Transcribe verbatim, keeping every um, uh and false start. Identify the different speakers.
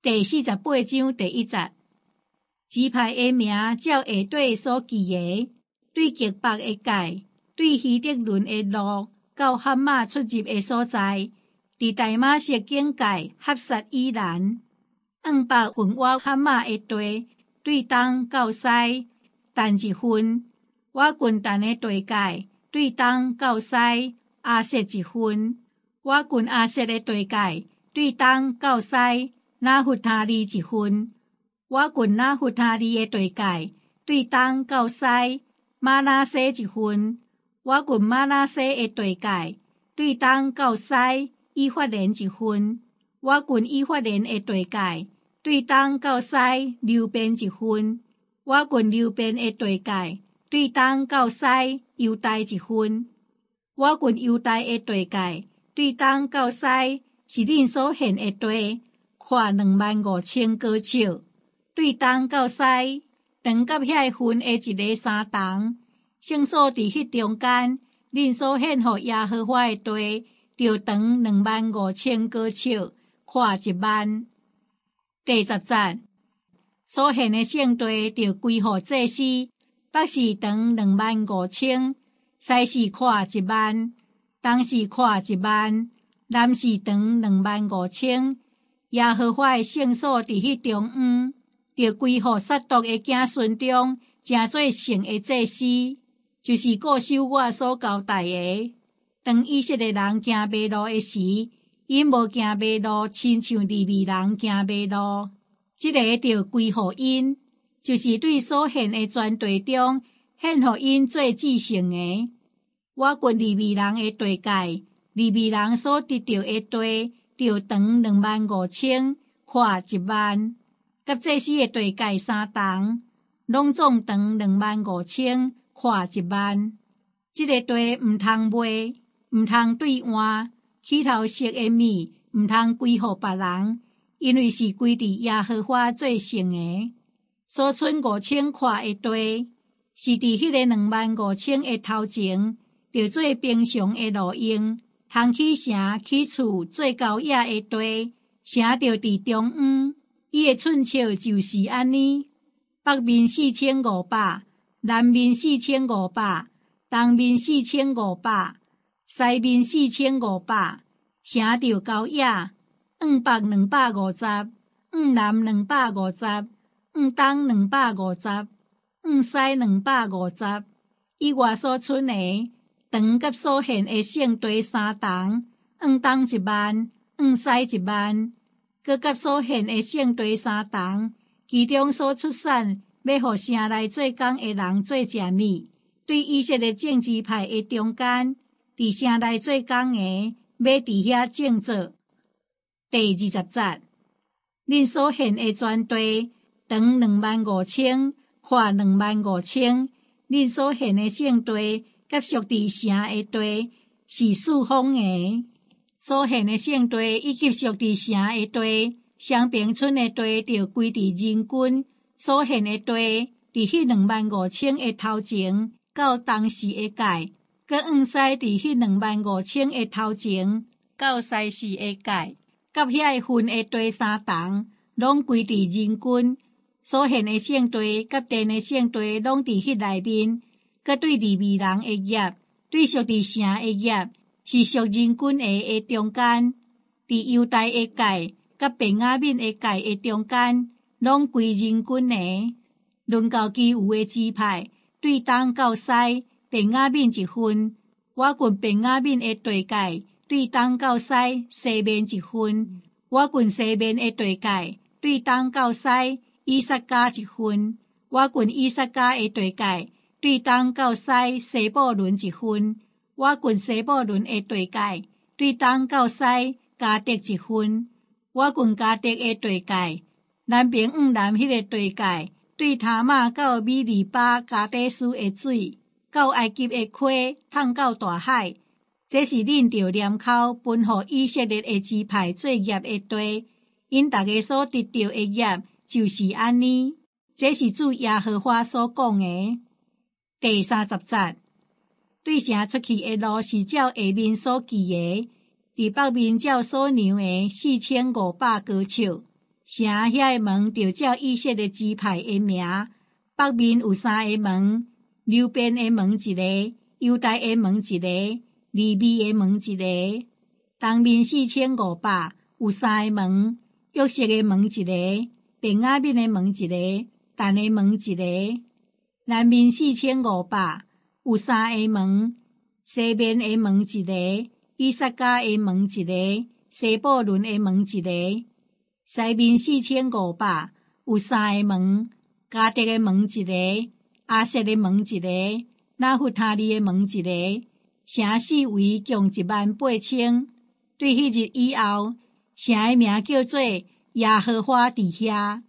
Speaker 1: 第四十八章第一节，支派的名照下底所记的，对极北的界，对希特伦的路，到哈马出入的所在，伫大马色境界合萨以南，往北分我哈马的地，对东到西，但一分；我郡但的地界，对东到西，阿瑟一分；我郡阿瑟的地界，对东到西，拿弗他利一分；我郡拿弗他利的地界，对东到西，马拿西一分；我郡马拿西的地界，对东到西，以法莲一分；我郡以法莲的地界，对东到西，流便一分；我郡流便的地界，对东到西，犹大一分；我郡犹大的地界，对东到西，是恁所献的地，看两万五千高尺，对东到西，长甲遐分的一个三重，圣所伫迄中间，恁所献予耶和华的地，就长两万五千高尺，看一万。第十节，所献的圣地，就归予祭司，北是长两万五千，西是看一万，东是看一万，南是长两万五千。耶和华的圣所伫迄中央，就归予撒督的子孙中，正做圣的祭司，就是固守我所交代的。当以色列人行马路的时，因无行马路，亲像利未人行马路。这个就归予因，就是对所献的全地中，献予因做至圣的。我郡利未人的地界，利未人所得到的地，就长两万五千，看一万。甲祭司的地界三重，拢总长两万五千，看一万。这个地毋通卖，毋通兑换，起头色的物毋通归予别人，因为是归伫耶和华做圣的。所剩五千块的地，是伫迄个两万五千的头前，就做平常的路用，通起城起厝做郊野的地，城就伫中央。伊的寸尺就是安尼：北面四千五百，南面四千五百，东面四千五百，西面四千五百，城就郊野。往北两百五十，往南两百五十，往东两百五十，往西两百五十。以外所剩的，长甲所献的圣地三重，往东一万，往西一万。佮甲所献的圣地三重，其中所出产，要互城内做工的人做食物。对以色列政治派的中间，伫城内做工的，要伫遐种作。第二十节，恁所献的全地，长两万五千，看两万五千。恁所献的圣地，甲属伫城的地，是四方的。所献的圣地以及属伫城的地，双平村的地就归伫人均。所献的地，伫迄两万五千的头前，到东市的界，佮往西伫迄两万五千的头前，到西市的界。甲遐分的地三重，拢归伫人均。所献的圣地甲殿的圣地，拢伫迄内面。佮对利未人的业，对属伫城的业，是属人均的的中间。伫犹大的界，甲便雅悯的界的中间，拢归人均的。论到其余的支派，对东到西，便雅悯一分；我郡便雅悯的地界，对东到西，西面一分；我郡西面的地界，对东到西，以撒迦一分；我郡以撒迦的地界，对东到西，西布伦一分；我郡西布伦的地界，对东到西，迦得一分；我郡迦得的地界，南边往南迄个地界，对他玛到米利巴迦底斯的水，到埃及的溪，通到大海。这是恁着念口分予以色列的支派做业的地，因大家所得到的业就是安尼。这是主耶和华所讲的。第三十节，对城出去的路是照下面所记的，伫北面照所量的四千五百高尺， 城遐个门就照以色列支派个名，北面有三个门，流便个门一个，犹大个门一个，利未个门一个。东面四千五百，有三个门，约瑟个门一个，便雅悯个门一个，但个门一个。南面四千五百，有三个门，西面个门一个，以萨迦个门一个，西布伦个门一个。西面四千五百，有三个门，迦得个门一个，阿瑟个门一个，拿弗他利个门一个。城四围共一万八千。对迄日以后，城个名叫做耶和华伫遐。